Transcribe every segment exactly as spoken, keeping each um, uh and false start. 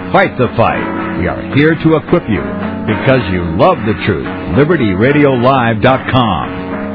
Fight the fight. We are here to equip you because you love the truth. Liberty Radio Live dot com.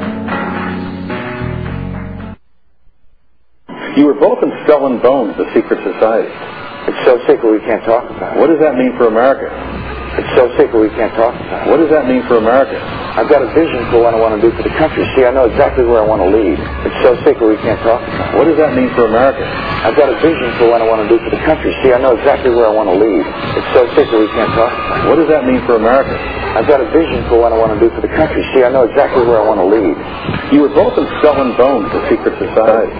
You were both in Skull and Bones, the secret society. It's so sacred we can't talk about it. What does that mean for America? It's so sacred we can't talk about it. What does that mean for America? I've got a vision for what I want to do for the country. See, I know exactly where I want to lead. It's so sacred we can't talk about it. What does that mean for America? I've got a vision for what I want to do for the country. See, I know exactly where I want to lead. It's so sacred we can't talk about it. What does that mean for America? I've got a vision for what I want to do for the country. See, I know exactly where I want to lead. You were both in Skull and Bones, the secret society.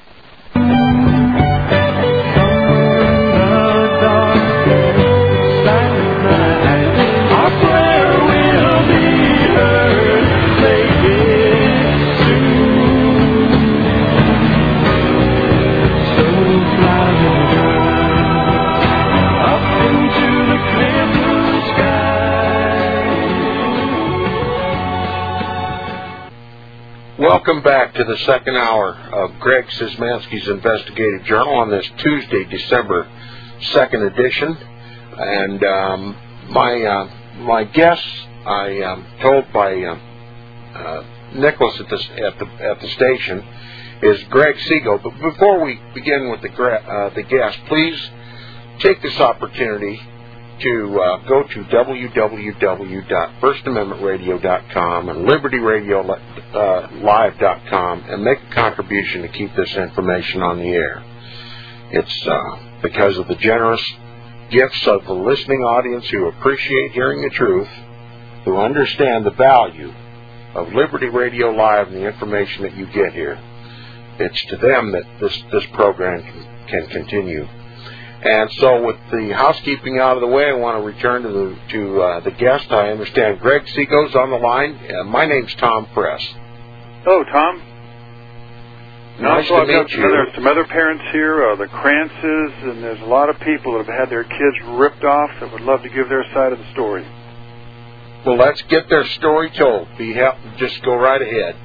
Welcome back to the second hour of Greg Szymanski's Investigative Journal on this Tuesday, December second edition. And um, my uh, my guest, I am told by uh, uh, Nicholas at the, at the at the station, is Greg Segal. But before we begin with the uh, the guest, please take this opportunity to uh, go to w w w dot first amendment radio dot com and liberty radio live dot com and make a contribution to keep this information on the air. It's uh, because of the generous gifts of the listening audience who appreciate hearing the truth, who understand the value of Liberty Radio Live and the information that you get here. It's to them that this, this program can, can continue. And so with the housekeeping out of the way, I want to return to the to uh, the guest. I understand Greg Segal's on the line. Uh, my name's Tom Press. Hello, Tom. Nice also, to I've meet got you. Some other, some other parents here, uh, the Krantzes, and there's a lot of people that have had their kids ripped off that would love to give their side of the story. Well, let's get their story told. Be help, just go right ahead.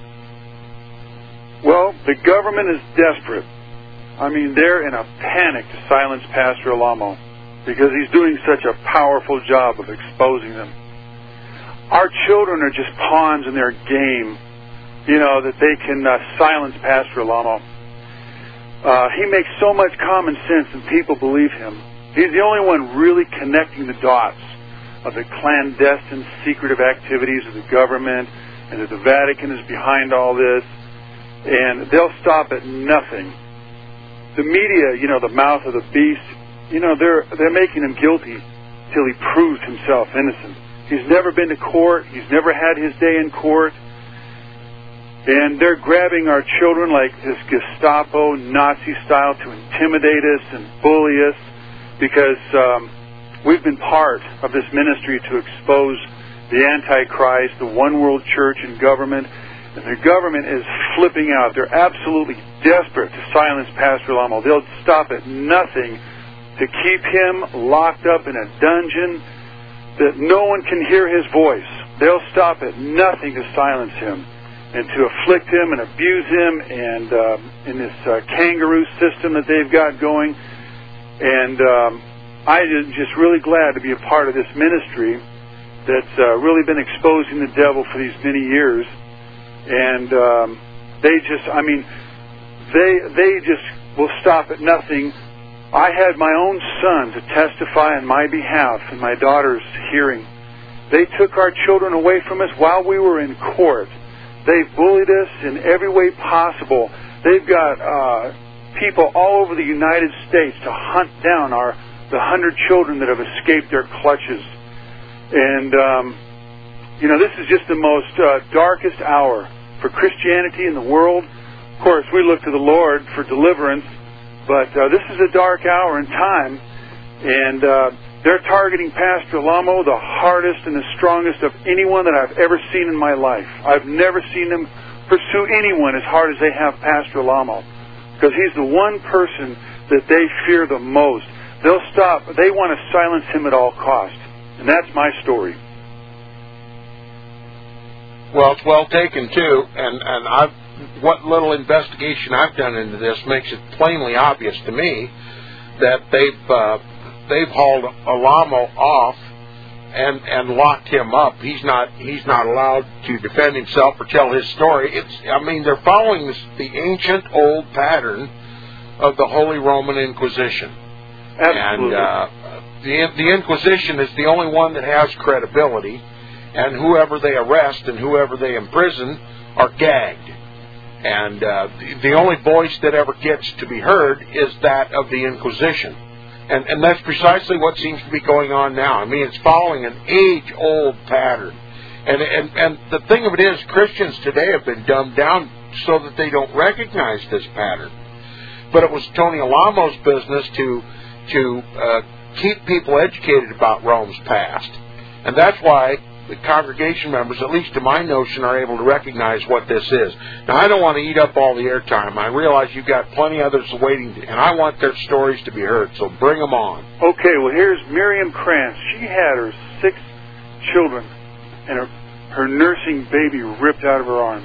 Well, the government is desperate. I mean, they're in a panic to silence Pastor Alamo because he's doing such a powerful job of exposing them. Our children are just pawns in their game, you know, that they can uh, silence Pastor Alamo. Uh, he makes so much common sense and people believe him. He's the only one really connecting the dots of the clandestine, secretive activities of the government and that the Vatican is behind all this. And they'll stop at nothing. The media, you know, the mouth of the beast, you know, they're they're making him guilty till he proves himself innocent. He's never been to court. He's never had his day in court. And they're grabbing our children like this Gestapo, Nazi style to intimidate us and bully us because um, we've been part of this ministry to expose the Antichrist, the one world church and government. And the government is flipping out. They're absolutely desperate to silence Pastor Alamo. They'll stop at nothing to keep him locked up in a dungeon that no one can hear his voice. They'll stop at nothing to silence him and to afflict him and abuse him and uh, in this uh, kangaroo system that they've got going. And um, I'm just really glad to be a part of this ministry that's uh, really been exposing the devil for these many years. And um, they just, I mean, they they just will stop at nothing. I had my own son to testify on my behalf in my daughter's hearing. They took our children away from us while we were in court. They bullied us in every way possible. They've got uh, people all over the United States to hunt down our the hundred children that have escaped their clutches. And, um, you know, this is just the most uh, darkest hour for Christianity in the world. Of course, we look to the Lord for deliverance, but uh, this is a dark hour in time, and uh, they're targeting Pastor Alamo the hardest and the strongest of anyone that I've ever seen in my life. I've never seen them pursue anyone as hard as they have Pastor Alamo, because he's the one person that they fear the most. They'll stop. They want to silence him at all costs, and that's my story. Well, it's well taken, too, and, and I've, what little investigation I've done into this makes it plainly obvious to me that they've uh, they've hauled Alamo off and and locked him up. He's not he's not allowed to defend himself or tell his story. It's I mean they're following this, the ancient old pattern of the Holy Roman Inquisition. Absolutely. And uh, the the Inquisition is the only one that has credibility, and whoever they arrest and whoever they imprison are gagged. And uh, the, the only voice that ever gets to be heard is that of the Inquisition. And, and that's precisely what seems to be going on now. I mean, it's following an age-old pattern. And, and, and the thing of it is, Christians today have been dumbed down so that they don't recognize this pattern. But it was Tony Alamo's business to, to uh, keep people educated about Rome's past. And that's why the congregation members, at least to my notion, are able to recognize what this is. Now, I don't want to eat up all the airtime. I realize you've got plenty others waiting, and I want their stories to be heard, so bring them on. Okay, well, here's Miriam Krantz. She had her six children and her, her nursing baby ripped out of her arms.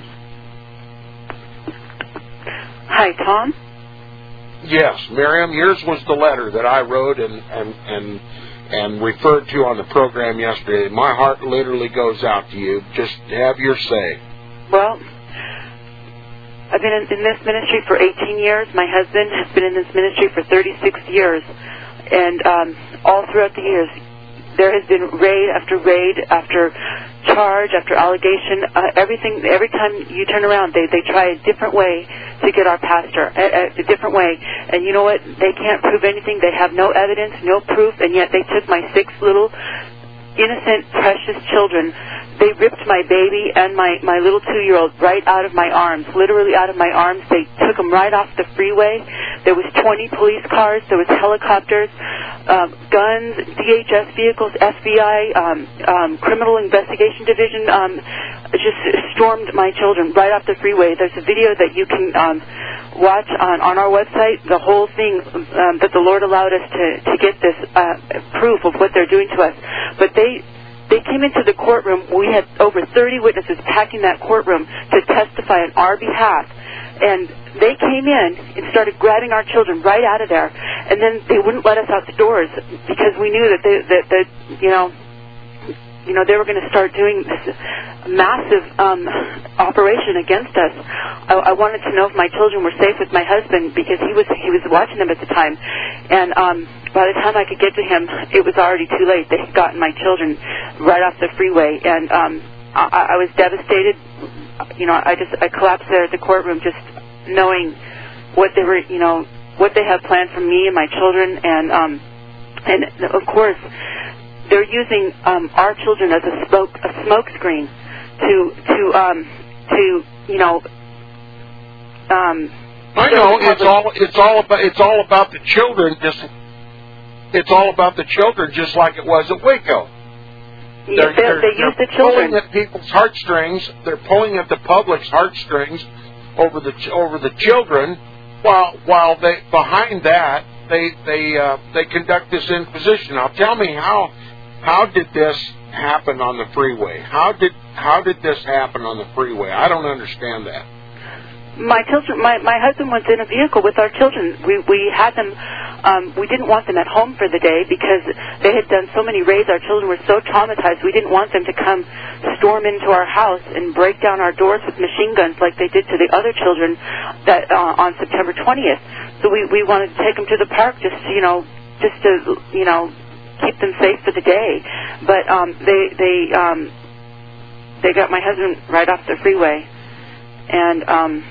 Hi, Tom? Yes, Miriam, yours was the letter that I wrote and, and, and and referred to on the program yesterday. My heart literally goes out to you. Just have your say. Well, I've been in, in this ministry for eighteen years. My husband has been in this ministry for thirty-six years. And um, all throughout the years, there has been raid after raid after charge after allegation. Uh, everything, every time you turn around, they, they try a different way to get our pastor, a, a different way. And you know what? They can't prove anything. They have no evidence, no proof, and yet they took my six little innocent, precious children. They ripped my baby and my, my little two-year-old right out of my arms, literally out of my arms. They took them right off the freeway. There was twenty police cars. There was helicopters, um, guns, D H S vehicles, F B I, um, um, Criminal Investigation Division, um, just stormed my children right off the freeway. There's a video that you can um, watch on, on our website, the whole thing um, that the Lord allowed us to, to get this uh, proof of what they're doing to us. But they... They came into the courtroom. We had over thirty witnesses packing that courtroom to testify on our behalf. And they came in and started grabbing our children right out of there. And then they wouldn't let us out the doors because we knew that, they, that, that you know, you know, they were going to start doing this massive um, operation against us. I, I wanted to know if my children were safe with my husband because he was he was watching them at the time. And um, by the time I could get to him, it was already too late. They had gotten my children right off the freeway, and um, I, I was devastated. You know, I just I collapsed there at the courtroom, just knowing what they were, you know, what they had planned for me and my children, and um, and of course. They're using um, our children as a smoke a smoke screen to to um, to you know. Um, I know it's all it's all about it's all about the children. Just it's all about the children, just like it was at Waco. Yeah, they're, they, they're, they use they're the children. pulling at people's heartstrings. They're pulling at the public's heartstrings over the over the children, while while they behind that they they uh, they conduct this inquisition. Now, tell me how. How did this happen on the freeway? How did how did this happen on the freeway? I don't understand that. My children, my, my husband was in a vehicle with our children. We we had them. Um, we didn't want them at home for the day because they had done so many raids. Our children were so traumatized. We didn't want them to come storm into our house and break down our doors with machine guns like they did to the other children that uh, on September twentieth. So we we wanted to take them to the park, just you know, just to you know. keep them safe for the day, but um, they they um, they got my husband right off the freeway, and um,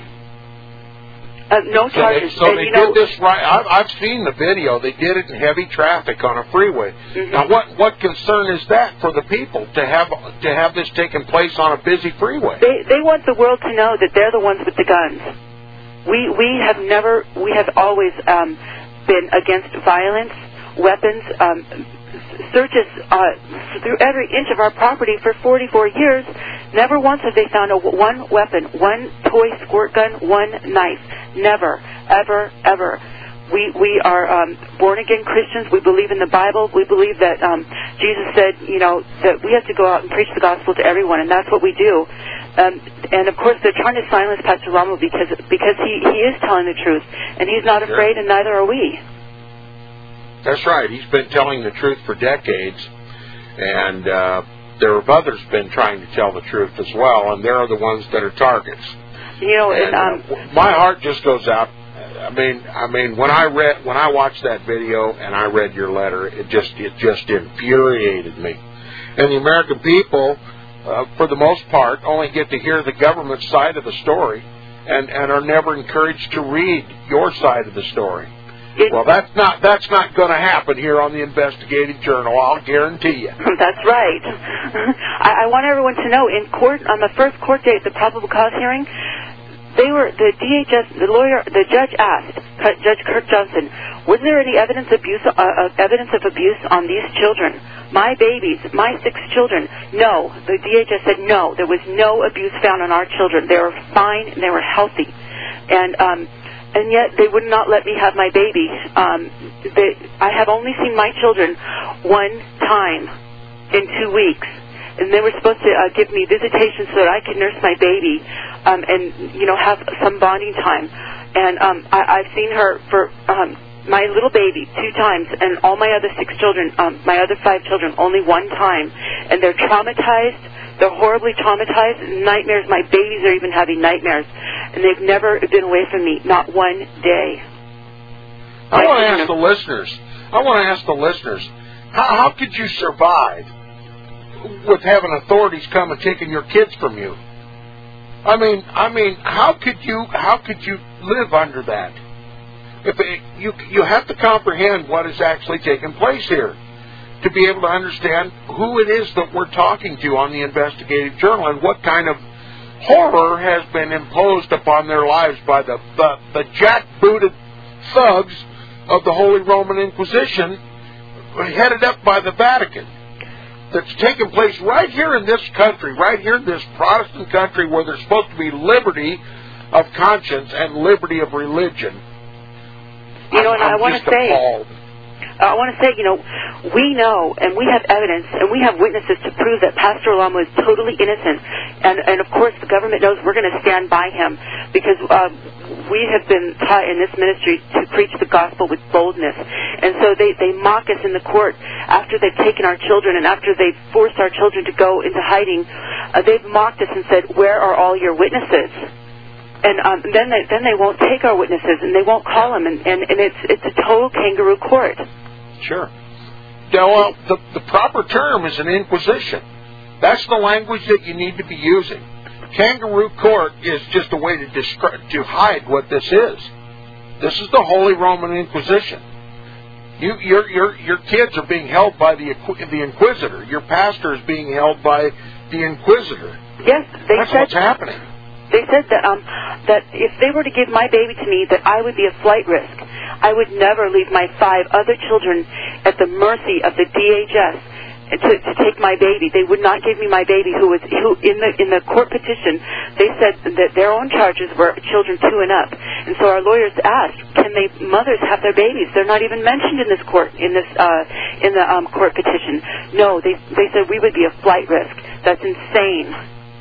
uh, no charges. So they, so and, they you know, did this right. I've, I've seen the video. They did it in heavy traffic on a freeway. Mm-hmm. Now, what what concern is that for the people to have to have this taking place on a busy freeway? They they want the world to know that they're the ones with the guns. We we have never we have always um, been against violence. Weapons, um, searches uh, through every inch of our property for forty-four years. Never once have they found a, one weapon, one toy squirt gun, one knife. Never, ever, ever. We we are um, born-again Christians. We believe in the Bible. We believe that um, Jesus said, you know, that we have to go out and preach the gospel to everyone, and that's what we do. Um, and, of course, they're trying to silence Pastor Ramo because because he, he is telling the truth, and he's not afraid, and neither are we. That's right. He's been telling the truth for decades, and uh, there have others been trying to tell the truth as well, and they're the ones that are targets. You know, and, um, uh, my heart just goes out. I mean, I mean, when I read, when I watched that video and I read your letter, it just, it just infuriated me. And the American people, uh, for the most part, only get to hear the government side of the story, and, and are never encouraged to read your side of the story. It, well, that's not that's not going to happen here on the Investigative Journal. I'll guarantee you. That's right. I, I want everyone to know, in court on the first court date, the probable cause hearing, they were the D H S, the lawyer, the judge asked Judge Kirk Johnson, was there any evidence abuse, uh, uh, evidence of abuse on these children, my babies, my six children? No. The D H S said no. There was no abuse found on our children. They were fine and they were healthy, and um, and yet they would not let me have my baby. Um, they, I have only seen my children one time in two weeks. And they were supposed to uh, give me visitation so that I could nurse my baby um, and, you know, have some bonding time. And um, I, I've seen her for um, my little baby two times, and all my other six children, um, my other five children, only one time. And they're traumatized. They're horribly traumatized. Nightmares. My babies are even having nightmares. And they've never been away from me, not one day. I want to ask the listeners, I want to ask the listeners, how, how could you survive with having authorities come and taking your kids from you? I mean, I mean, how could you, how could you live under that? If it, you, you have to comprehend what is actually taking place here to be able to understand who it is that we're talking to on the Investigative Journal and what kind of horror has been imposed upon their lives by the the, the jackbooted thugs of the Holy Roman Inquisition, headed up by the Vatican. That's taken place right here in this country, right here in this Protestant country where there's supposed to be liberty of conscience and liberty of religion. You know, I'm, and I I'm want to say, appalled. I want to say, you know, we know and we have evidence and we have witnesses to prove that Pastor Alamo is totally innocent. And, and of course, the government knows we're going to stand by him because uh, we have been taught in this ministry to preach the gospel with boldness. And so they, they mock us in the court after they've taken our children and after they've forced our children to go into hiding. Uh, they've mocked us and said, where are all your witnesses? And um, then they then they won't take our witnesses and they won't call them, and, and, and it's it's a total kangaroo court. Sure. Well, the, the proper term is an inquisition. That's the language that you need to be using. Kangaroo court is just a way to describe, to hide what this is. This is the Holy Roman Inquisition. You, your your your kids are being held by the the Inquisitor. Your pastor is being held by the Inquisitor. Yes, they That's said what's happening. They said that um, that if they were to give my baby to me, that I would be a flight risk. I would never leave my five other children at the mercy of the D H S to, to take my baby. They would not give me my baby, who was who in the in the court petition. They said that their own charges were children two and up. And so our lawyers asked, can they mothers have their babies? They're not even mentioned in this court in this uh, in the um, court petition. No, they they said we would be a flight risk. That's insane.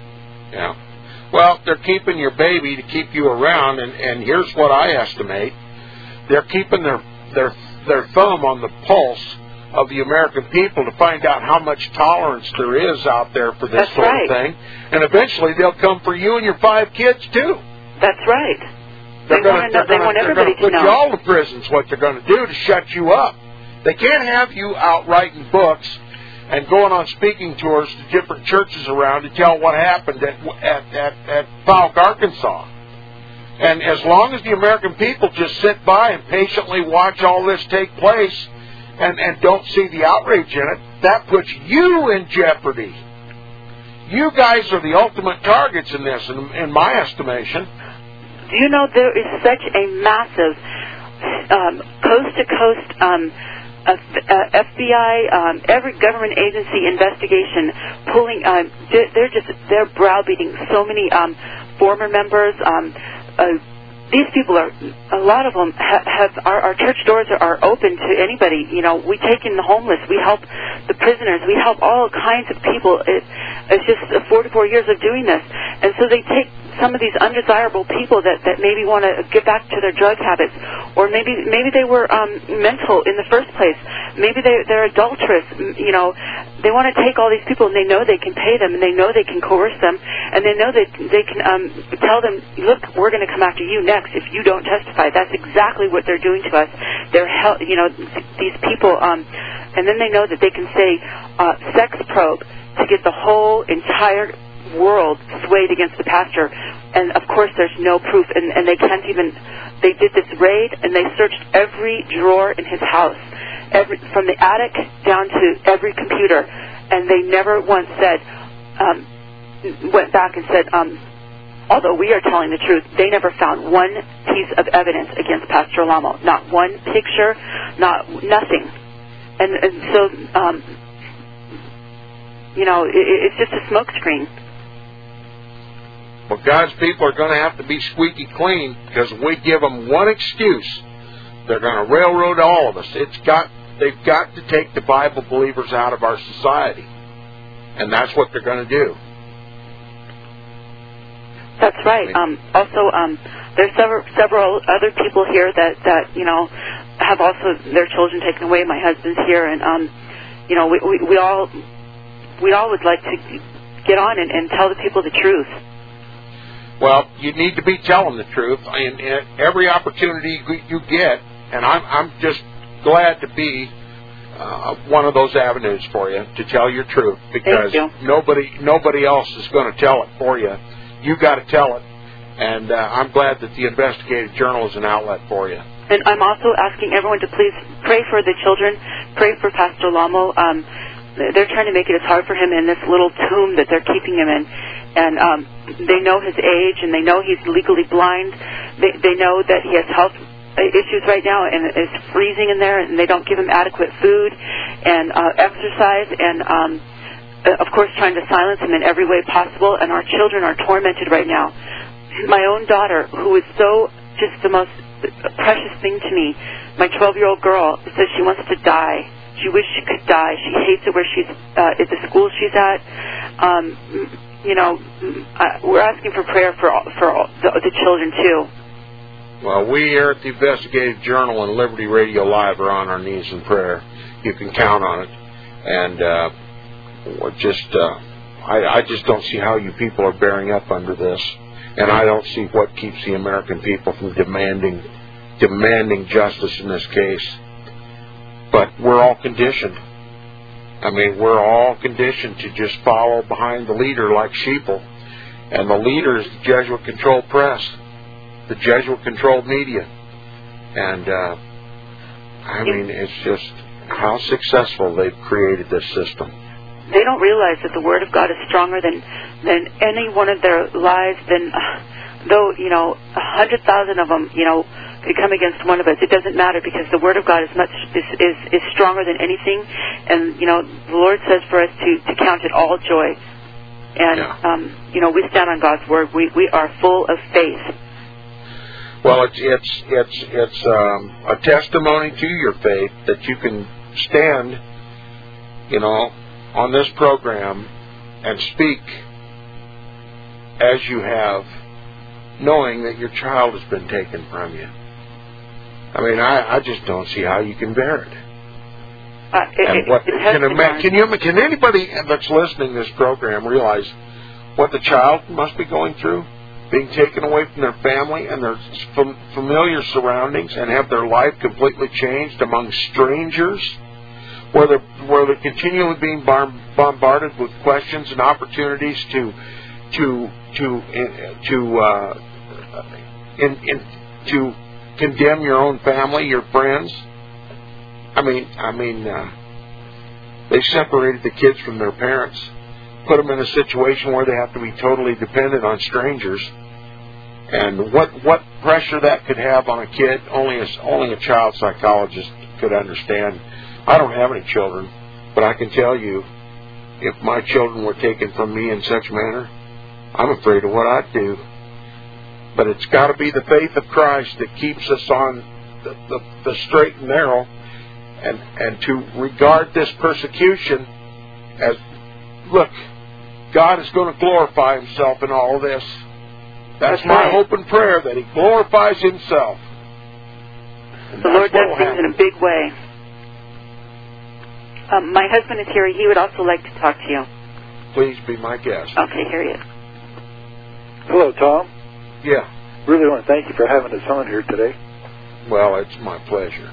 Yeah. Well, they're keeping your baby to keep you around, and, and here's what I estimate. They're keeping their, their their thumb on the pulse of the American people to find out how much tolerance there is out there for this That's sort right. of thing. And eventually they'll come for you and your five kids, too. That's right. They're They gonna, want to know, they're they want gonna, everybody they're to gonna know. put you all in prisons, what they're going to do to shut you up. They can't have you out writing books and going on speaking tours to different churches around to tell what happened at at at, at Fouke, Arkansas. And as long as the American people just sit by and patiently watch all this take place and, and don't see the outrage in it, that puts you in jeopardy. You guys are the ultimate targets in this, in, in my estimation. Do you know there is such a massive um, coast-to-coast um, uh, F B I, um, every government agency investigation pulling, uh, they're, they're just, they're browbeating so many um, former members. Um, uh, these people are, a lot of them have, have our, our church doors are, are open to anybody. You know, we take in the homeless, we help the prisoners, we help all kinds of people. It, it's just forty-four years of doing this. And so they take some of these undesirable people that, that maybe want to get back to their drug habits, or maybe maybe they were um, mental in the first place. Maybe they, they're adulterous. You know, they want to take all these people, and they know they can pay them, and they know they can coerce them, and they know that they can um, tell them, look, we're going to come after you next if you don't testify. That's exactly what they're doing to us. They're, hel- you know, these people, um, and then they know that they can say uh, sex probe to get the whole entire world swayed against the pastor. And of course there's no proof, and, and they can't even, they did this raid and they searched every drawer in his house, every, from the attic down to every computer, and they never once said, um, went back and said, um, although we are telling the truth, they never found one piece of evidence against Pastor Alamo, not one picture, not nothing. And, and so, um, you know, it, it's just a smokescreen. Well, God's people are going to have to be squeaky clean, because if we give them one excuse, they're going to railroad all of us. It's got they've got to take the Bible believers out of our society, and that's what they're going to do. That's right. Um, also, um, there's several several other people here that, that you know have also their children taken away. My husband's here, and um, you know we, we we all we all would like to get on and, and tell the people the truth. Well, you need to be telling the truth, and, and every opportunity you get, and I'm, I'm just glad to be uh, one of those avenues for you to tell your truth, because you. nobody nobody else is going to tell it for you. You got to tell it, and uh, I'm glad that the Investigative Journal is an outlet for you. And I'm also asking everyone to please pray for the children, pray for Pastor Alamo. Um, they're trying to make it as hard for him in this little tomb that they're keeping him in. And um, they know his age, and they know he's legally blind. They, they know that he has health issues right now, and it's freezing in there, and they don't give him adequate food and uh, exercise, and um, of course trying to silence him in every way possible. And our children are tormented right now. My own daughter, who is so just the most precious thing to me, my twelve-year-old girl, says she wants to die. She wishes she could die. She hates it where she's uh, at the school she's at. Um, You know, uh, we're asking for prayer for all, for all the, the children, too. Well, we here at the Investigative Journal and Liberty Radio Live are on our knees in prayer. You can count on it. And uh, we're just, uh, I, I just don't see how you people are bearing up under this. And I don't see what keeps the American people from demanding, demanding justice in this case. But we're all conditioned. I mean, we're all conditioned to just follow behind the leader like sheeple. And the leader is the Jesuit-controlled press, the Jesuit-controlled media. And, uh, I mean, it's just how successful they've created this system. They don't realize that the Word of God is stronger than, than any one of their lives, than, uh, though, you know, a hundred thousand of them, you know, could come against one of us. It doesn't matter, because the Word of God is much is, is, is stronger than anything. And, you know, the Lord says for us to, to count it all joy. And, yeah. um, you know, we stand on God's Word. We we are full of faith. Well, it's it's it's it's um, a testimony to your faith that you can stand, you know, on this program and speak as you have, knowing that your child has been taken from you. I mean, I, I just don't see how you can bear it. Uh, it, and what, it, it can, ima- can you can anybody that's listening to this program realize what the child must be going through, being taken away from their family and their fam- familiar surroundings, and have their life completely changed among strangers, where they're where they're continually being bar- bombarded with questions and opportunities to to to to uh, in, in to condemn your own family, your friends. I mean, I mean, uh, they separated the kids from their parents, put them in a situation where they have to be totally dependent on strangers. And what what pressure that could have on a kid, only a, only a child psychologist could understand. I don't have any children, but I can tell you, if my children were taken from me in such manner, I'm afraid of what I'd do. But it's got to be the faith of Christ that keeps us on the, the, the straight and narrow, and, and to regard this persecution as, look, God is going to glorify Himself in all of this. That's, That's my right. hope and prayer, that he glorifies himself. And The Lord what does will things happen. in a big way. Um, my husband is here. He would also like to talk to you. Please be my guest. Okay, here he is. Hello, Tom. Yeah. Really want to thank you for having us on here today. Well, it's my pleasure.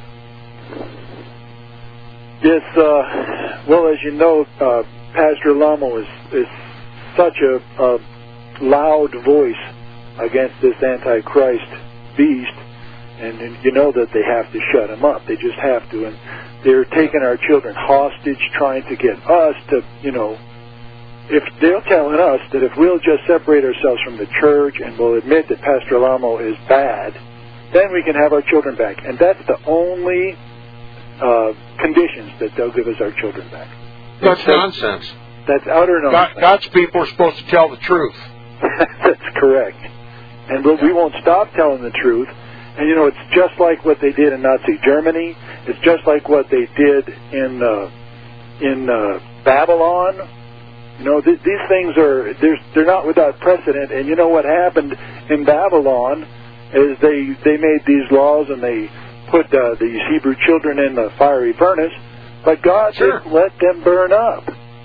Yes, uh, well, as you know, uh, Pastor Alamo is, is such a, a loud voice against this Antichrist beast, and, and you know that they have to shut him up. They just have to, and they're taking our children hostage, trying to get us to, you know, if they're telling us that if we'll just separate ourselves from the church and we'll admit that Pastor Alamo is bad, then we can have our children back. And that's the only uh, conditions that they'll give us our children back. That's that's, nonsense. That's utter nonsense. God, God's people are supposed to tell the truth. That's correct. And we'll, we won't stop telling the truth. And, you know, it's just like what they did in Nazi Germany. It's just like what they did in uh, in uh, Babylon. You know, th- these things are, they're not without precedent. And you know what happened in Babylon is they, they made these laws and they put uh, these Hebrew children in the fiery furnace, but God Sure. didn't let them burn up.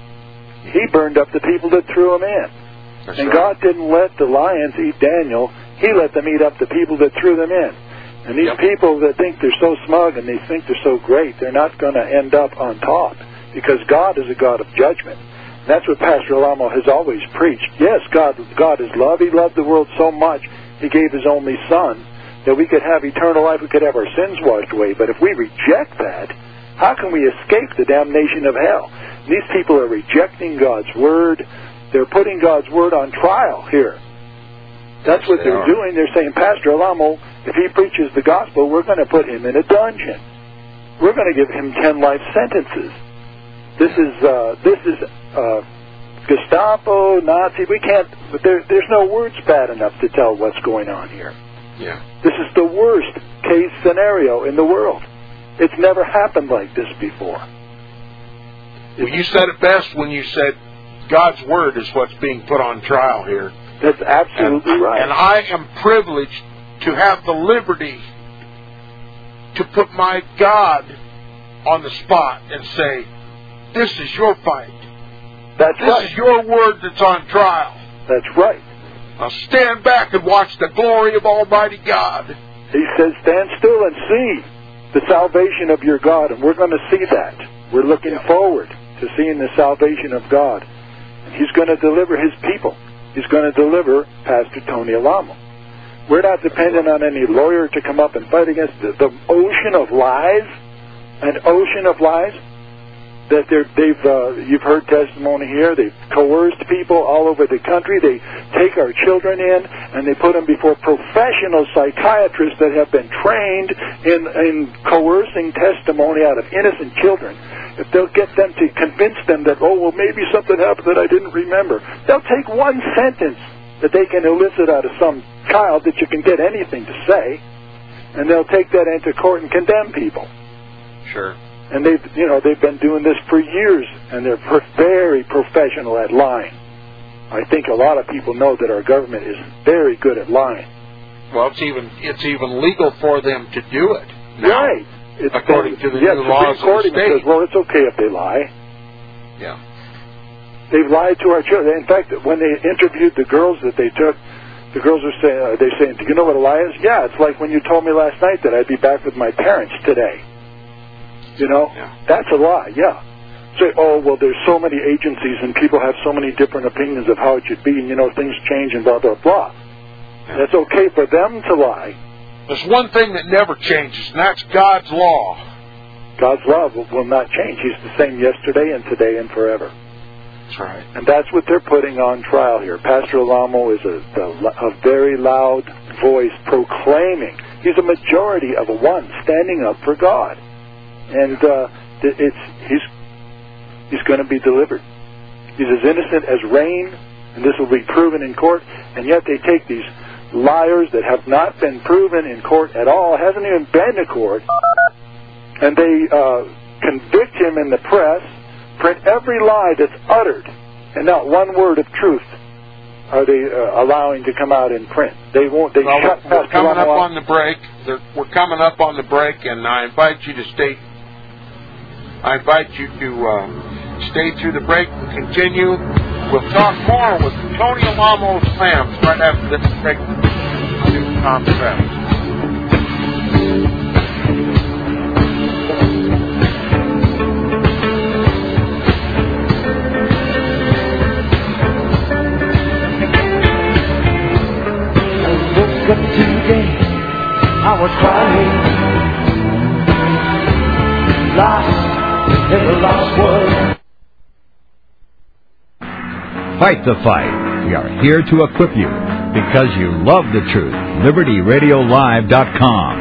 He burned up the people that threw them in. That's and right. God didn't let the lions eat Daniel. He let them eat up the people that threw them in. And these Yep. people that think they're so smug and they think they're so great, they're not going to end up on top, because God is a God of judgment. And that's what Pastor Alamo has always preached. Yes, God, God is love. He loved the world so much, He gave His only Son, that we could have eternal life, we could have our sins washed away. But if we reject that, how can we escape the damnation of hell? And these people are rejecting God's Word. They're putting God's Word on trial here. That's Yes, what they they're are. doing. They're saying, Pastor Alamo, if he preaches the gospel, we're going to put him in a dungeon. We're going to give him ten life sentences. This is uh, this is uh, Gestapo, Nazi. We can't. But there, there's no words bad enough to tell what's going on here. Yeah. This is the worst case scenario in the world. It's never happened like this before. Well, you said it best when you said God's Word is what's being put on trial here. That's absolutely and, right. And I am privileged to have the liberty to put my God on the spot and say, this is your fight. That's This right. is your word that's on trial. That's right. Now stand back and watch the glory of Almighty God. He says, stand still and see the salvation of your God. And we're going to see that. We're looking Yeah. forward to seeing the salvation of God. And He's going to deliver His people. He's going to deliver Pastor Tony Alamo. We're not dependent on any lawyer to come up and fight against the, the ocean of lies, an ocean of lies that they're, they've, uh, you've heard testimony here. They've coerced people all over the country. They take our children in and they put them before professional psychiatrists that have been trained in, in coercing testimony out of innocent children. If they'll get them to convince them that, oh, well, maybe something happened that I didn't remember, they'll take one sentence that they can elicit out of some child that you can get anything to say, and they'll take that into court and condemn people. Sure. And they've, you know, they've been doing this for years, and they're pro- very professional at lying. I think a lot of people know that our government is very good at lying. Well, it's even it's even legal for them to do it now, Right. It's according to the yes, new laws Supreme Court of the even state. says, well, it's okay if they lie. Yeah. They've lied to our children. In fact, when they interviewed the girls that they took, the girls are saying, uh, they're saying, do you know what a lie is? Yeah, it's like when you told me last night that I'd be back with my parents today. You know, Yeah. that's a lie, yeah. Say, oh, well, there's so many agencies and people have so many different opinions of how it should be, and, you know, things change and blah, blah, blah. Yeah. That's okay for them to lie. There's one thing that never changes, and that's God's law. God's law will, will not change. He's the same yesterday and today and forever. That's right. And that's what they're putting on trial here. Pastor Alamo is a, a, a very loud voice proclaiming. He's a majority of a one standing up for God. And uh, it's he's he's going to be delivered. He's as innocent as rain, and this will be proven in court. And yet they take these liars that have not been proven in court at all, hasn't even been to court, and they uh, convict him in the press, print every lie that's uttered, and not one word of truth are they uh, allowing to come out in print? They won't. They well, shut we're coming up off. on the break. They're, we're coming up on the break, and I invite you to stay. I invite you to uh, stay through the break and continue. We'll talk more with Tony Alamo Slams right after this break. I'm Tom Travis. Up today, I was crying, lost in the lost world. Fight the fight. We are here to equip you because you love the truth. Liberty Radio Live dot com.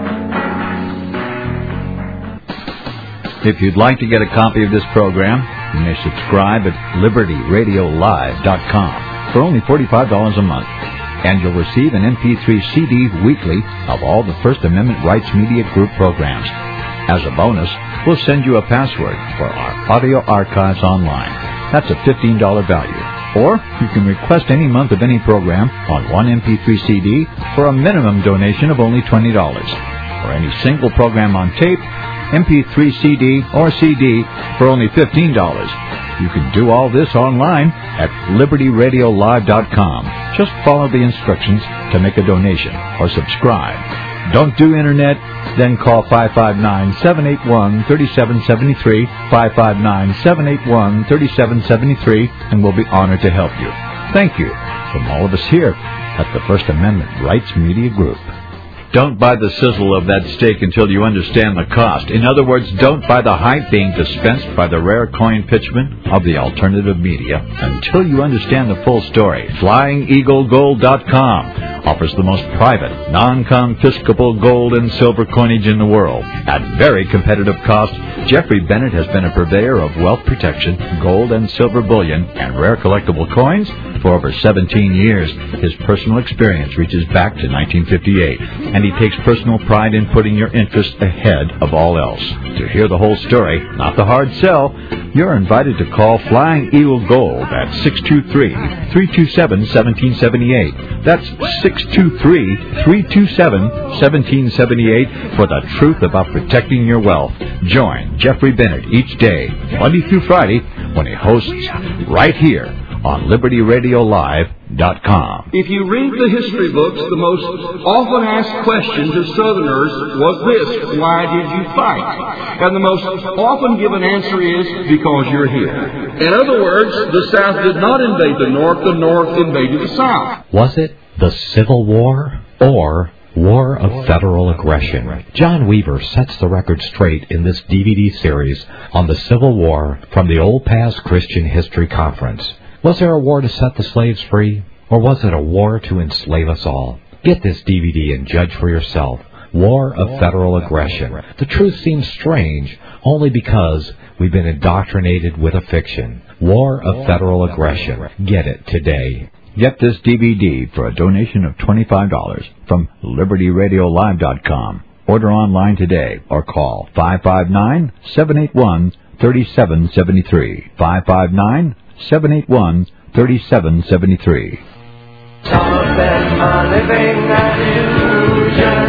If you'd like to get a copy of this program, you may subscribe at Liberty Radio Live dot com for only forty-five dollars a month. And you'll receive an M P three C D weekly of all the First Amendment Rights Media Group programs. As a bonus, we'll send you a password for our audio archives online. That's a fifteen dollars value. Or you can request any month of any program on one M P three C D for a minimum donation of only twenty dollars. Or any single program on tape, M P three C D, or C D for only fifteen dollars. You can do all this online at Liberty Radio Live dot com. Just follow the instructions to make a donation or subscribe. Don't do internet? Then call five five nine, seven eight one, three seven seven three, five five nine, seven eight one, three seven seven three, and we'll be honored to help you. Thank you from all of us here at the First Amendment Rights Media Group. Don't buy the sizzle of that steak until you understand the cost. In other words, don't buy the hype being dispensed by the rare coin pitchmen of the alternative media until you understand the full story. Flying Eagle Gold dot com offers the most private, non-confiscable gold and silver coinage in the world. At very competitive cost, Jeffrey Bennett has been a purveyor of wealth protection, gold and silver bullion, and rare collectible coins for over seventeen years. His personal experience reaches back to nineteen fifty-eight, and he takes personal pride in putting your interests ahead of all else. To hear the whole story, not the hard sell, you're invited to call Flying Eagle Gold at six two three, three two seven, one seven seven eight. That's six two three, three two seven, one seven seven eight for the truth about protecting your wealth. Join Jeffrey Bennett each day, Monday through Friday, when he hosts right here on Liberty Radio Live dot com. If you read the history books, the most often asked question to Southerners was this: why did you fight? And the most often given answer is, because you're here. In other words, the South did not invade the North, the North invaded the South. Was it the Civil War or War of Federal Aggression? John Weaver sets the record straight in this D V D series on the Civil War from the Old Past Christian History Conference. Was there a war to set the slaves free, or was it a war to enslave us all? Get this D V D and judge for yourself. War of Federal Aggression. The truth seems strange only because we've been indoctrinated with a fiction. War of Federal Aggression. Get it today. Get this D V D for a donation of twenty-five dollars from Liberty Radio Live dot com. Order online today or call five five nine, seven eight one, three seven seven three. five five nine, seven eight one, three seven seven three. Some of them are living an illusion,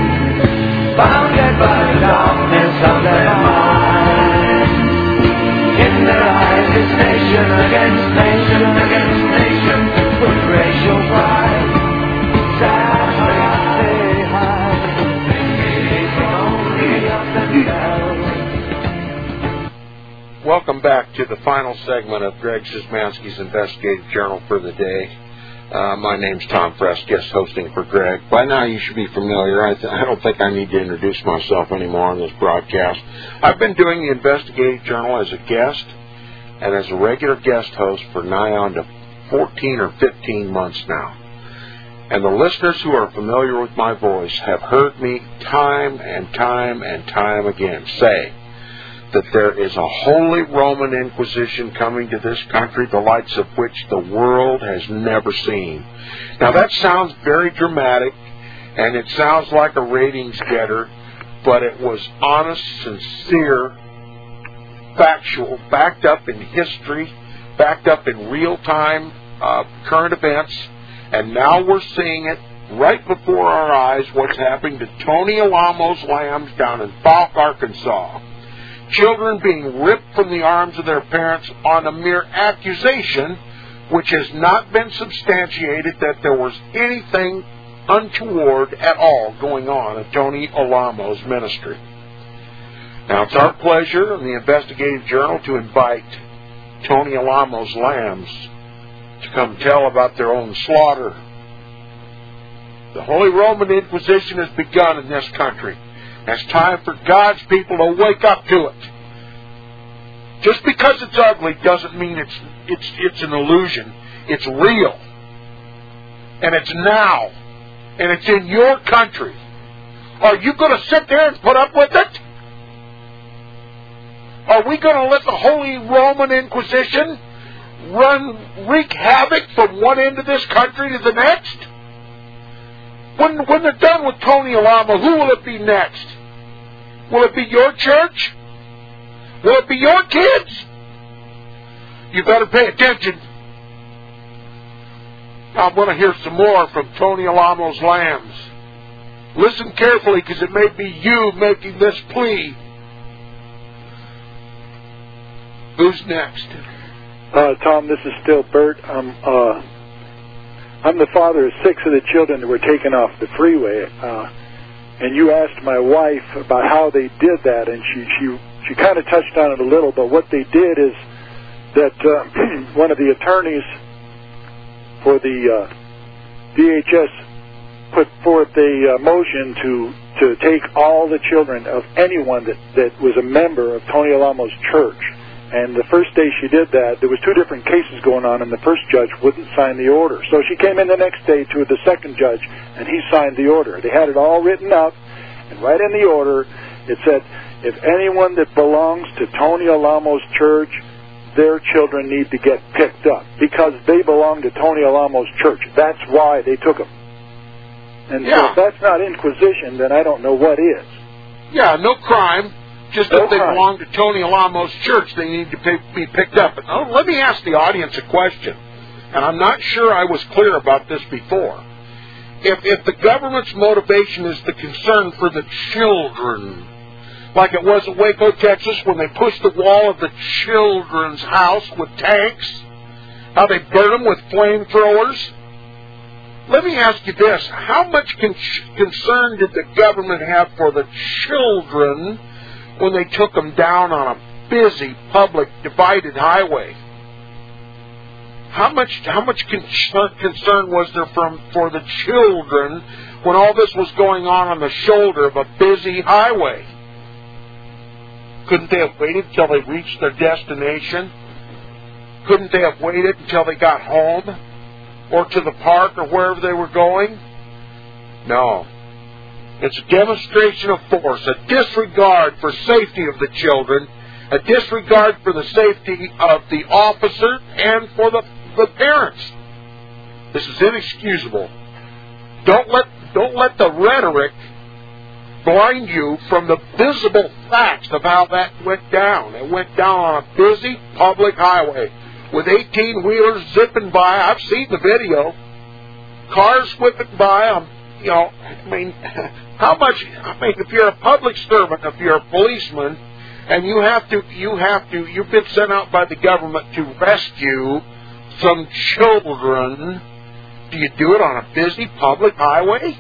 bounded by the darkness of their mind. In their eyes it's nation against nation against nation, with racial pride. Sadly they hide, thinking only of themselves. Welcome back to the final segment of Greg Szymanski's Investigative Journal for the day. Uh, my name's Tom Fresk, guest hosting for Greg. By now you should be familiar. I, th- I don't think I need to introduce myself anymore on this broadcast. I've been doing the Investigative Journal as a guest and as a regular guest host for nigh on to fourteen or fifteen months now. And the listeners who are familiar with my voice have heard me time and time and time again say that there is a holy Roman Inquisition coming to this country, the likes of which the world has never seen. Now that sounds very dramatic, and it sounds like a ratings getter, but it was honest, sincere, factual, backed up in history, backed up in real-time uh, current events, and now we're seeing it right before our eyes, what's happening to Tony Alamo's lambs down in Falk, Arkansas. Children being ripped from the arms of their parents on a mere accusation, which has not been substantiated that there was anything untoward at all going on at Tony Alamo's ministry. Now, it's our pleasure in the Investigative Journal to invite Tony Alamo's lambs to come tell about their own slaughter. The Holy Roman Inquisition has begun in this country. It's time for God's people to wake up to it. Just because it's ugly doesn't mean it's it's it's an illusion. It's real. And it's now. And it's in your country. Are you going to sit there and put up with it? Are we going to let the Holy Roman Inquisition run, wreak havoc from one end of this country to the next? When, when they're done with Tony Alamo, who will it be next? Will it be your church? Will it be your kids? You better pay attention. I'm going to hear some more from Tony Alamo's lambs. Listen carefully, because it may be you making this plea. Who's next? Uh, Tom, this is still Bert. I'm, uh, I'm the father of six of the children that were taken off the freeway. Uh, and you asked my wife about how they did that, and she she, she kind of touched on it a little, but what they did is that uh, one of the attorneys for the uh, D H S put forth a uh, motion to to take all the children of anyone that, that was a member of Tony Alamo's church. And the first day she did that, there was two different cases going on, and the first judge wouldn't sign the order. So she came in the next day to the second judge, and he signed the order. They had it all written out, and right in the order, it said, if anyone that belongs to Tony Alamo's church, their children need to get picked up, because they belong to Tony Alamo's church. That's why they took them. And yeah. So if that's not Inquisition, then I don't know what is. Yeah, no crime. Just no if they crime. belong to Tony Alamo's church, they need to be picked up. And, oh, let me ask the audience a question, and I'm not sure I was clear about this before. If, if the government's motivation is the concern for the children, like it was at Waco, Texas, when they pushed the wall of the children's house with tanks, how they burned them with flamethrowers, let me ask you this. How much con- concern did the government have for the children when they took them down on a busy, public, divided highway? How much how much con- concern was there from, for the children when all this was going on on the shoulder of a busy highway? Couldn't they have waited until they reached their destination? Couldn't they have waited until they got home or to the park or wherever they were going? No. It's a demonstration of force, a disregard for safety of the children, a disregard for the safety of the officer and for the, the parents. This is inexcusable. Don't let don't let the rhetoric blind you from the visible facts of how that went down. It went down on a busy public highway with eighteen-wheelers zipping by. I've seen the video. Cars whipping by. Um, you know, I mean, how much? I mean, if you're a public servant, if you're a policeman, and you have to, you have to, you've been sent out by the government to rescue some children. Do you do it on a busy public highway?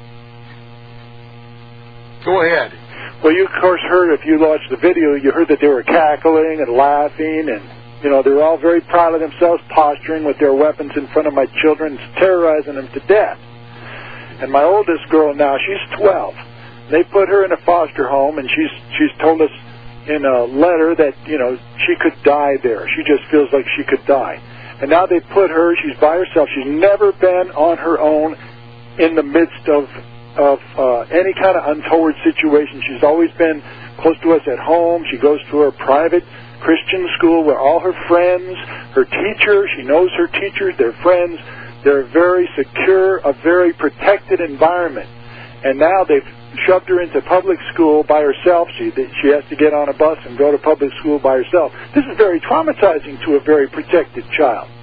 Go ahead. Well, you, of course, heard, if you watched the video, you heard that they were cackling and laughing, and, you know, they were all very proud of themselves, posturing with their weapons in front of my children, terrorizing them to death. And my oldest girl now, she's twelve. They put her in a foster home, and she's she's told us in a letter that, you know, she could die there. She just feels like she could die. And now they put her, she's by herself. She's never been on her own in the midst of of uh, any kind of untoward situation. She's always been close to us at home. She goes to her private Christian school where all her friends, her teacher, she knows her teachers, their friends. They're a very secure, a very protected environment. And now they've shoved her into public school by herself. She she has to get on a bus and go to public school by herself. This is very traumatizing to a very protected child.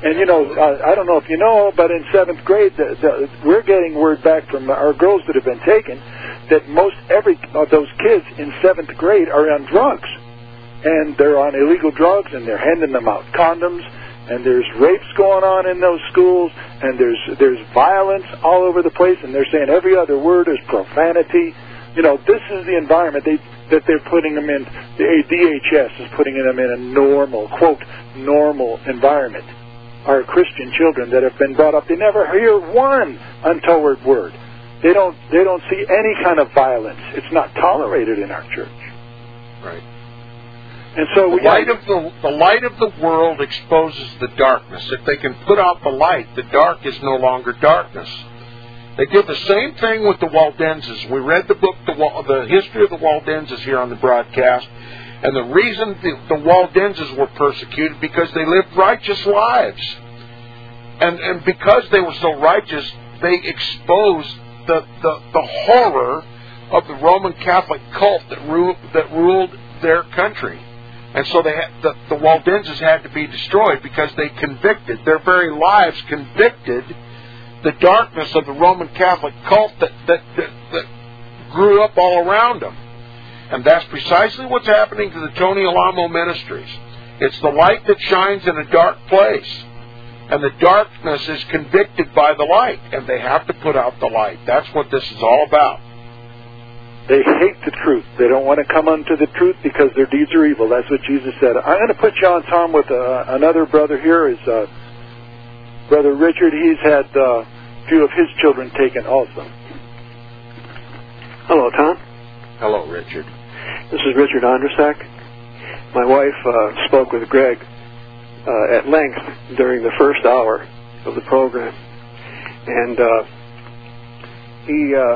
And, you know, uh, I don't know if you know, but in seventh grade, the, the, we're getting word back from our girls that have been taken that most every of those kids in seventh grade are on drugs. And they're on illegal drugs, and they're handing them out condoms, and there's rapes going on in those schools, and there's there's violence all over the place, and they're saying every other word is profanity. You know, this is the environment they, that they're putting them in. The D H S is putting them in a normal, quote, normal environment. Our Christian children that have been brought up, they never hear one untoward word. They don't they don't see any kind of violence. It's not tolerated in our church. Right. And so the we light of the the light of the world exposes the darkness. If they can put out the light, the dark is no longer darkness. They did the same thing with the Waldenses. We read the book, the, the history of the Waldenses here on the broadcast, and the reason the, the Waldenses were persecuted because they lived righteous lives, and and because they were so righteous, they exposed the the, the horror of the Roman Catholic cult that ruled that ruled their country. And so they had, the, the Waldenses had to be destroyed because they convicted, their very lives convicted the darkness of the Roman Catholic cult that, that, that, that grew up all around them. And that's precisely what's happening to the Tony Alamo Ministries. It's the light that shines in a dark place. And the darkness is convicted by the light. And they have to put out the light. That's what this is all about. They hate the truth. They don't want to come unto the truth because their deeds are evil. That's what Jesus said. I'm going to put you on, Tom, with uh, another brother here. Is uh, Brother Richard. He's had uh, a few of his children taken also. Hello, Tom. Hello, Richard. This is Richard Ondrasak. My wife uh, spoke with Greg uh, at length during the first hour of the program. And uh, he... Uh,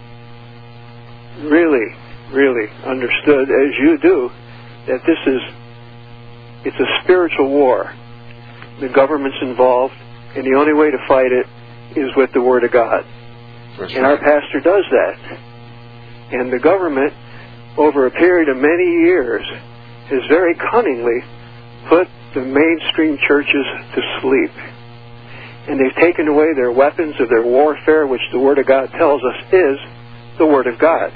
really, really understood, as you do, that this is, it's a spiritual war. The government's involved, and the only way to fight it is with the Word of God. That's and right. Our pastor does that. And the government, over a period of many years, has very cunningly put the mainstream churches to sleep. And they've taken away their weapons of their warfare, which the Word of God tells us is the Word of God.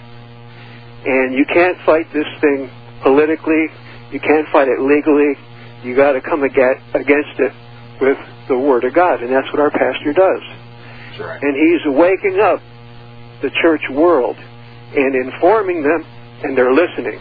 And you can't fight this thing politically. You can't fight it legally. You got to come against it with the Word of God, and that's what our pastor does. That's right. And he's waking up the church world and informing them, and they're listening.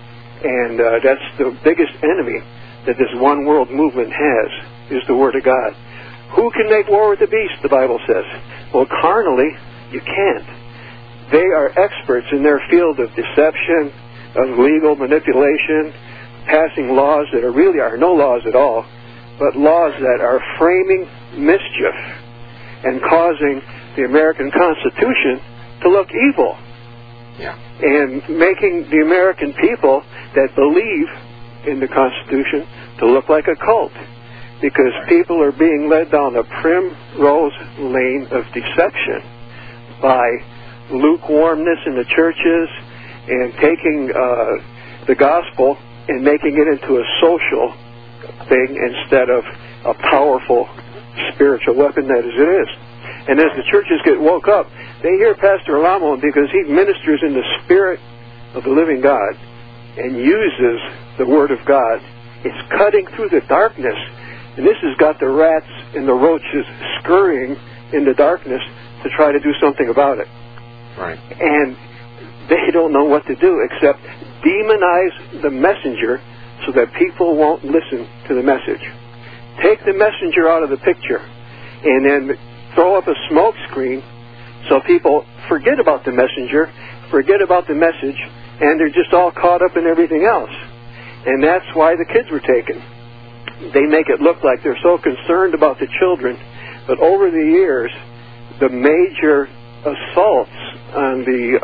And uh, that's the biggest enemy that this one world movement has, is the Word of God. Who can make war with the beast, the Bible says? Well, carnally, you can't. They are experts in their field of deception, of legal manipulation, passing laws that are really are no laws at all, but laws that are framing mischief and causing the American Constitution to look evil. Yeah. And making the American people that believe in the Constitution to look like a cult. Because right. people are being led down the primrose lane of deception by lukewarmness in the churches and taking uh, the gospel and making it into a social thing instead of a powerful spiritual weapon that is it is. And as the churches get woke up, they hear Pastor Alamo because he ministers in the spirit of the living God and uses the Word of God. It's cutting through the darkness. And this has got the rats and the roaches scurrying in the darkness to try to do something about it. Right. And they don't know what to do except demonize the messenger so that people won't listen to the message. Take the messenger out of the picture and then throw up a smoke screen so people forget about the messenger, forget about the message, and they're just all caught up in everything else. And that's why the kids were taken. They make it look like they're so concerned about the children, but over the years, the major assaults on the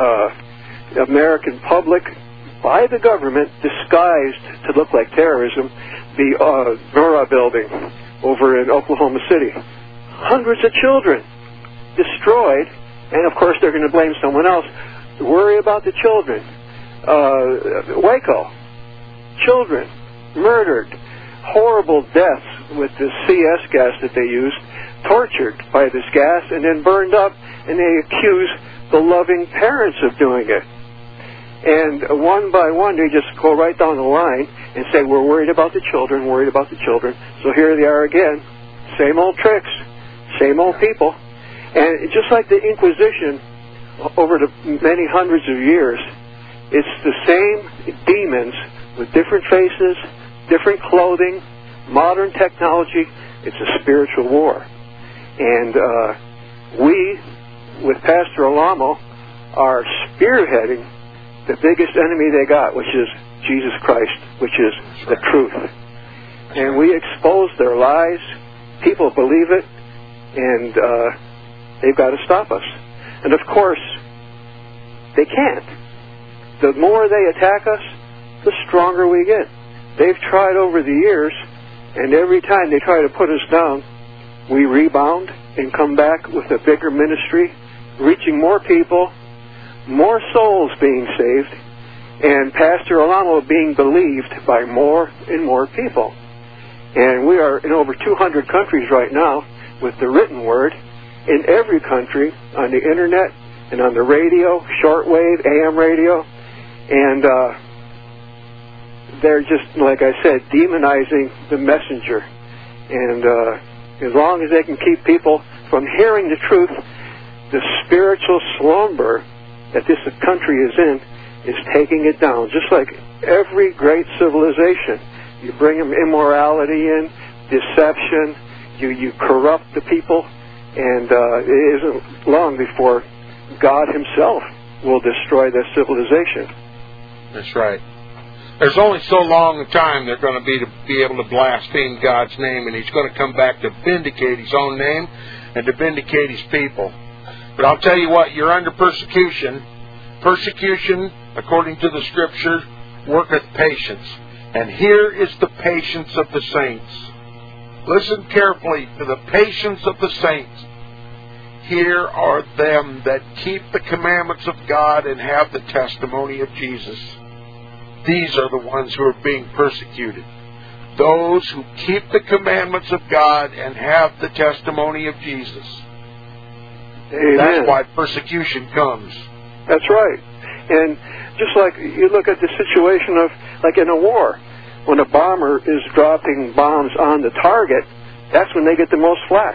uh, American public by the government, disguised to look like terrorism, the uh, Nora building over in Oklahoma City. Hundreds of children destroyed, and of course they're going to blame someone else. Worry about the children. Uh, Waco, children murdered, horrible deaths with the C S gas that they used, tortured by this gas, and then burned up, and they accuse the loving parents of doing it. And one by one, they just go right down the line and say, we're worried about the children, worried about the children. So here they are again, same old tricks, same old people. And just like the Inquisition over the many hundreds of years, it's the same demons with different faces, different clothing, modern technology. It's a spiritual war. And uh, we, with Pastor Alamo, are spearheading the biggest enemy they got, which is Jesus Christ, which is the truth. And we expose their lies. People believe it, and uh, they've got to stop us. And of course, they can't. The more they attack us, the stronger we get. They've tried over the years, and every time they try to put us down, we rebound and come back with a bigger ministry, reaching more people, more souls being saved, and Pastor Alamo being believed by more and more people. And we are in over two hundred countries right now with the written word, in every country, on the internet and on the radio, shortwave, A M radio, and uh, they're just, like I said, demonizing the messenger. And uh, as long as they can keep people from hearing the truth, the spiritual slumber that this country is in is taking it down. Just like every great civilization, you bring immorality in, deception, you, you corrupt the people, and uh, it isn't long before God himself will destroy that civilization. That's right. There's only so long a time they're going to be to be able to blaspheme God's name, and he's going to come back to vindicate his own name and to vindicate his people. But I'll tell you what, you're under persecution. Persecution, according to the Scripture, worketh patience. And here is the patience of the saints. Listen carefully to the patience of the saints. Here are them that keep the commandments of God and have the testimony of Jesus. These are the ones who are being persecuted. Those who keep the commandments of God and have the testimony of Jesus. Amen. That's why persecution comes. That's right. And just like you look at the situation of, like in a war, when a bomber is dropping bombs on the target, that's when they get the most flack.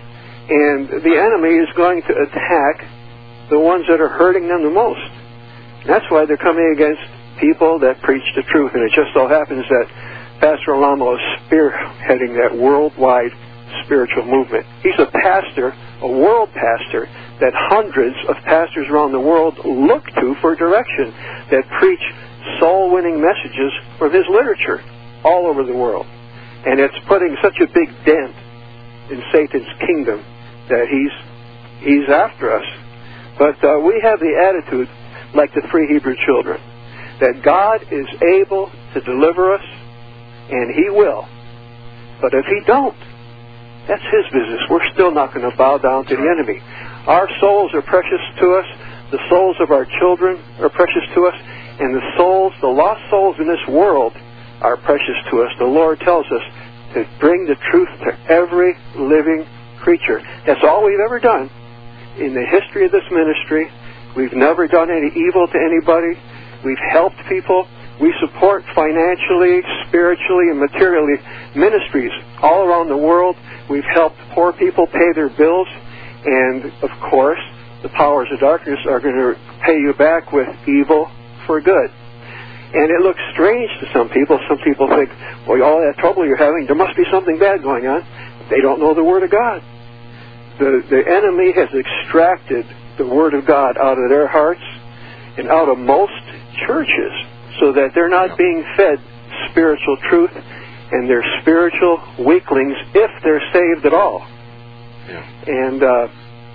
And the enemy is going to attack the ones that are hurting them the most. And that's why they're coming against people that preach the truth. And it just so happens that Pastor Alamo is spearheading that worldwide spiritual movement. He's a pastor, a world pastor, that hundreds of pastors around the world look to for direction, that preach soul-winning messages from his literature all over the world. And it's putting such a big dent in Satan's kingdom that he's he's after us. But uh, we have the attitude, like the three Hebrew children, that God is able to deliver us, and he will. But if he don't, that's his business. We're still not going to bow down to the enemy. Our souls are precious to us. The souls of our children are precious to us. And the souls, the lost souls in this world are precious to us. The Lord tells us to bring the truth to every living creature. That's all we've ever done in the history of this ministry. We've never done any evil to anybody. We've helped people. We support financially, spiritually, and materially ministries all around the world. We've helped poor people pay their bills. And, of course, the powers of darkness are going to pay you back with evil for good. And it looks strange to some people. Some people think, well, all that trouble you're having, there must be something bad going on. They don't know the Word of God. The, the enemy has extracted the Word of God out of their hearts and out of most churches so that they're not being fed spiritual truth, and they're spiritual weaklings if they're saved at all. Yeah. And uh,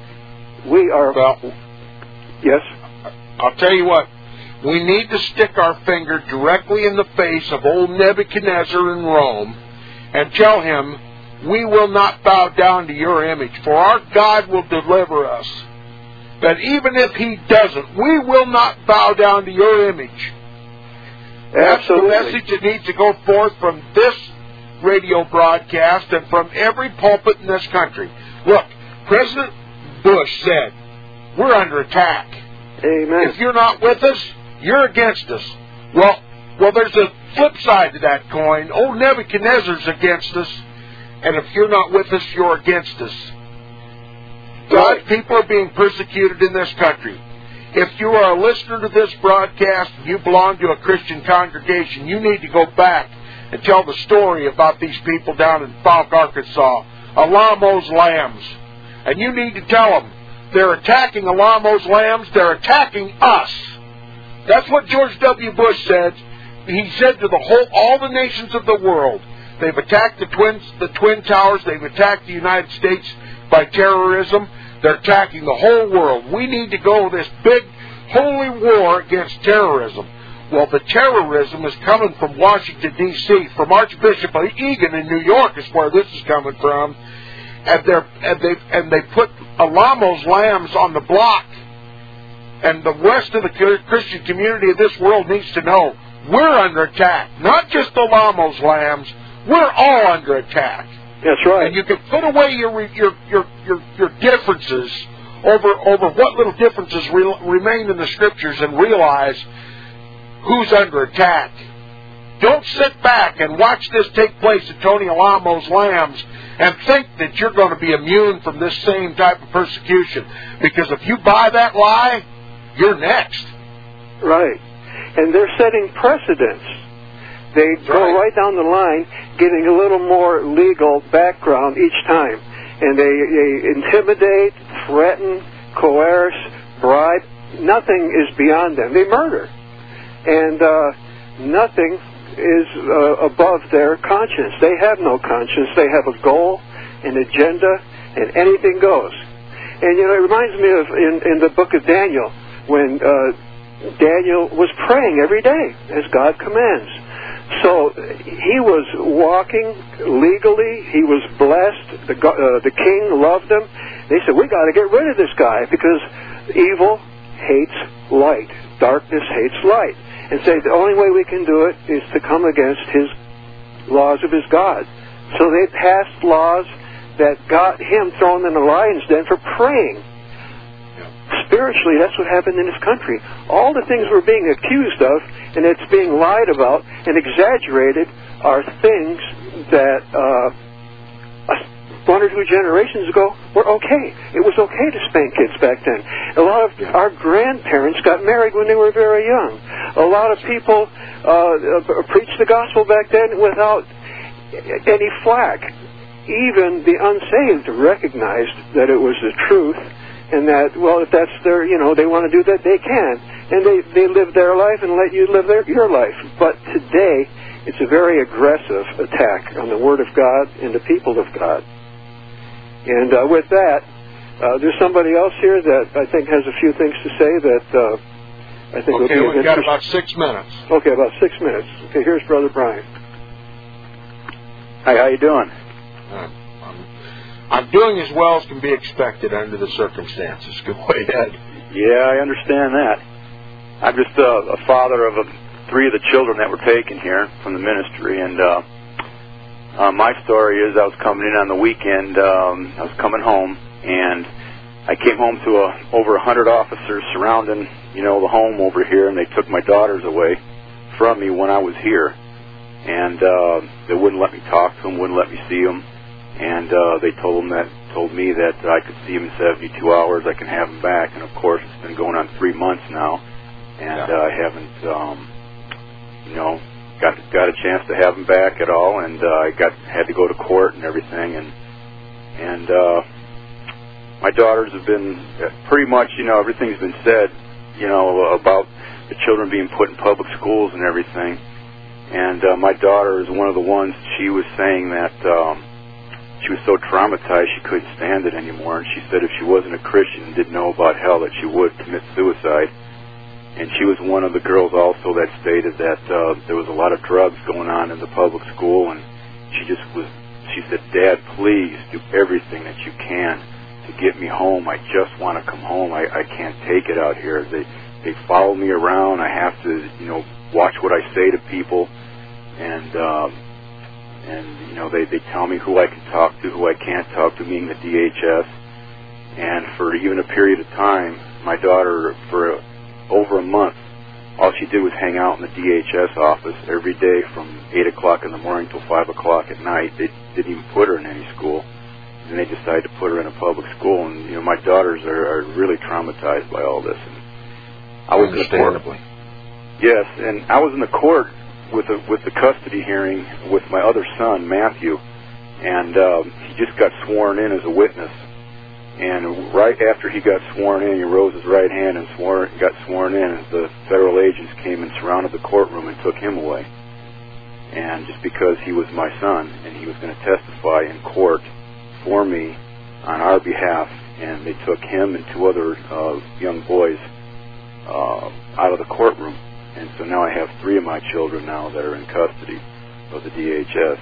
we are... Well, yes? I'll tell you what. We need to stick our finger directly in the face of old Nebuchadnezzar in Rome and tell him, we will not bow down to your image, for our God will deliver us. But even if he doesn't, we will not bow down to your image. That's Absolutely. the message that needs to go forth from this radio broadcast and from every pulpit in this country. Look, President Bush said, we're under attack. Amen. If you're not with us, you're against us. Well, well, there's a flip side to that coin. Old Nebuchadnezzar's against us, and if you're not with us, you're against us. God's people are being persecuted in this country. If you are a listener to this broadcast and you belong to a Christian congregation, you need to go back and tell the story about these people down in Falk, Arkansas, Alamo's lambs. And you need to tell them, they're attacking Alamo's lambs, they're attacking us. That's what George W. Bush said. He said to the whole, all the nations of the world, they've attacked the twin, the Twin Towers, they've attacked the United States by terrorism, they're attacking the whole world. We need to go this big holy war against terrorism. Well, the terrorism is coming from Washington, D C, from Archbishop Egan in New York is where this is coming from. And, they're, and, they, and they put Alamo's lambs on the block. And the rest of the Christian community of this world needs to know, we're under attack. Not just Alamo's lambs, we're all under attack. That's right. And you can put away your your your your, your differences over over what little differences re, remain in the Scriptures and realize who's under attack. Don't sit back and watch this take place at Tony Alamo's lambs and think that you're going to be immune from this same type of persecution. Because if you buy that lie, you're next. Right. And they're setting precedents. They go right. right down the line, getting a little more legal background each time. And they, they intimidate, threaten, coerce, bribe. Nothing is beyond them. They murder. And uh, nothing is uh, above their conscience. They have no conscience. They have a goal, an agenda, and anything goes. And, you know, it reminds me of in, in the book of Daniel, when uh, Daniel was praying every day, as God commands. So he was walking legally. He was blessed. The, uh, the king loved him. They said, we got to get rid of this guy because evil hates light. Darkness hates light. And say the only way we can do it is to come against his laws of his God. So they passed laws that got him thrown in the lion's den for praying. Spiritually, that's what happened in this country. All the things we're being accused of and it's being lied about and exaggerated are things that uh, one or two generations ago were okay. It was okay to spank kids back then. A lot of our grandparents got married when they were very young. A lot of people uh, preached the gospel back then without any flack. Even the unsaved recognized that it was the truth. And that, well, if that's their, you know, they want to do that, they can. And they, they live their life and let you live their, your life. But today, it's a very aggressive attack on the Word of God and the people of God. And uh, with that, uh, there's somebody else here that I think has a few things to say that uh, I think okay, will be we've got about six minutes. Okay, about six minutes. Okay, here's Brother Brian. Hi, how you doing? Uh, I'm doing as well as can be expected under the circumstances. Go ahead. Yeah, I understand that. I'm just uh, a father of a, three of the children that were taken here from the ministry, and uh, uh, my story is I was coming in on the weekend. Um, I was coming home, and I came home to a, over a hundred officers surrounding, you know, the home over here, and they took my daughters away from me when I was here, and uh, they wouldn't let me talk to them, wouldn't let me see them. And uh, they told them that, told me that I could see him in seventy-two hours. I can have him back. And of course, it's been going on three months now, and yeah. uh, I haven't, um, you know, got got a chance to have him back at all. And uh, I got had to go to court and everything. And and uh, my daughters have been pretty much, you know, everything's been said, you know, about the children being put in public schools and everything. And uh, my daughter is one of the ones. She was saying that. Um, She was so traumatized she couldn't stand it anymore, and she said if she wasn't a Christian and didn't know about hell that she would commit suicide. And she was one of the girls also that stated that uh, there was a lot of drugs going on in the public school, and she just was, she said, Dad, please do everything that you can to get me home. I just want to come home. I, I can't take it out here. They, they follow me around. I have to, you know, watch what I say to people, and um, and you know they they tell me who I can talk to, who I can't talk to, meaning the D H S. And for even a period of time, my daughter, for a, over a month, all she did was hang out in the D H S office every day from eight o'clock in the morning till five o'clock at night. They didn't even put her in any school. And they decided to put her in a public school. And, you know, my daughters are, are really traumatized by all this. And I was in the court. Yes, and I was in the court with the, with the custody hearing with my other son, Matthew. And um, he just got sworn in as a witness. And right after he got sworn in, he rose his right hand and swore, got sworn in, and the federal agents came and surrounded the courtroom and took him away. And just because he was my son, and he was going to testify in court for me on our behalf, and they took him and two other uh, young boys uh, out of the courtroom. And so now I have three of my children now that are in custody of the D H S.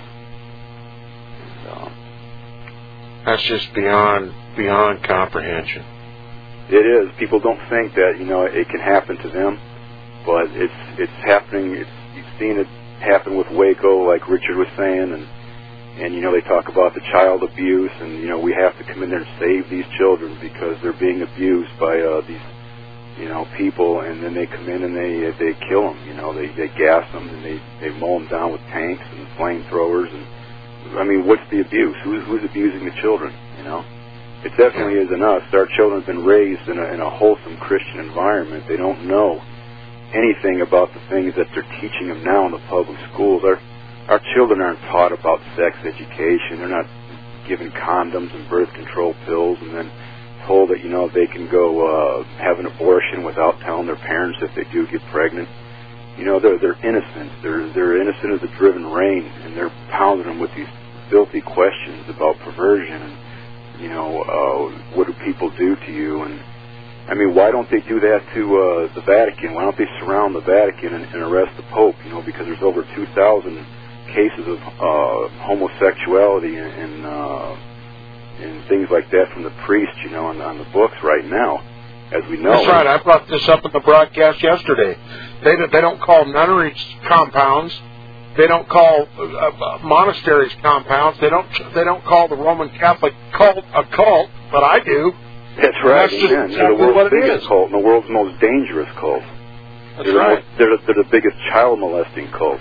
And, uh, That's just beyond beyond comprehension. It is. People don't think that, you know, it can happen to them, but it's it's happening. It's, you've seen it happen with Waco, like Richard was saying, and and you know they talk about the child abuse, and you know we have to come in there and save these children because they're being abused by uh, these you know people, and then they come in and they they kill them. You know they they gas them and they they mow them down with tanks and flamethrowers. And I mean, what's the abuse? Who's who's abusing the children? You know. It definitely isn't us. Our children have been raised in a, in a wholesome Christian environment. They don't know anything about the things that they're teaching them now in the public schools. Our, our children aren't taught about sex education. They're not given condoms and birth control pills and then told that, you know, they can go uh, have an abortion without telling their parents if they do get pregnant. You know, they're, they're innocent. They're, they're innocent as the driven rain, and they're pounding them with these filthy questions about perversion and, you know, uh, what do people do to you? And, I mean, why don't they do that to uh, the Vatican? Why don't they surround the Vatican and, and arrest the Pope? You know, because there's over two thousand cases of uh, homosexuality and, and, uh, and things like that from the priests, you know, on, on the books right now, as we know. That's right. I brought this up in the broadcast yesterday. They, they don't call nunneries compounds. They don't call uh, monasteries compounds. They don't. They don't call the Roman Catholic cult a cult, but I do. That's right. That's just Amen. exactly they're the world's what it biggest is. cult, and the world's most dangerous cult. That's they're right. The, they're, they're the biggest child molesting cult.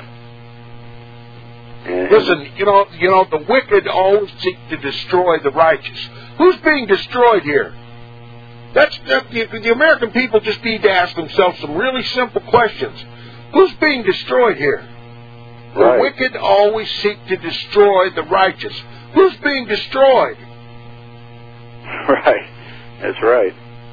And, Listen, you know, you know, the wicked always seek to destroy the righteous. Who's being destroyed here? That's that, the, the American people just need to ask themselves some really simple questions. Who's being destroyed here? The right. wicked always seek to destroy the righteous. Who's being destroyed? Right. That's right.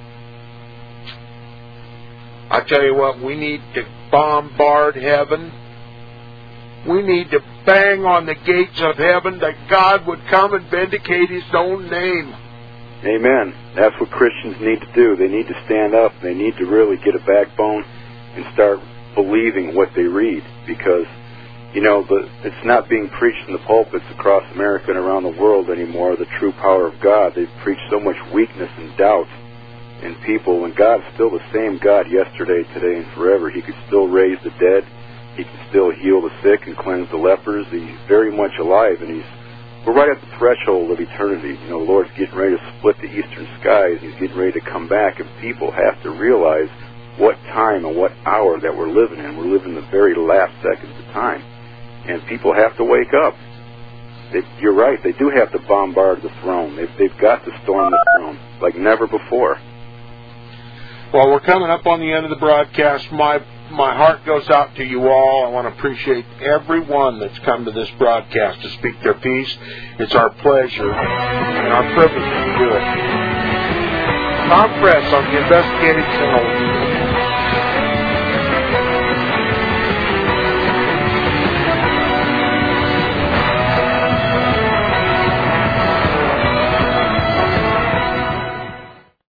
I tell you what, we need to bombard heaven. We need to bang on the gates of heaven that God would come and vindicate His own name. Amen. That's what Christians need to do. They need to stand up. They need to really get a backbone and start believing what they read, because you know, the, it's not being preached in the pulpits across America and around the world anymore, the true power of God. They've preached so much weakness and doubt in people, when God's still the same God yesterday, today, and forever. He could still raise the dead. He can still heal the sick and cleanse the lepers. He's very much alive, and he's we're right at the threshold of eternity. You know, the Lord's getting ready to split the eastern skies. He's getting ready to come back, and people have to realize what time and what hour that we're living in. We're living the very last seconds of time. And people have to wake up. They, you're right. They do have to bombard the throne. They've, they've got to storm the throne like never before. Well, we're coming up on the end of the broadcast. My my heart goes out to you all. I want to appreciate everyone that's come to this broadcast to speak their piece. It's our pleasure and our privilege to do it. Tom Press on the Investigative Channel.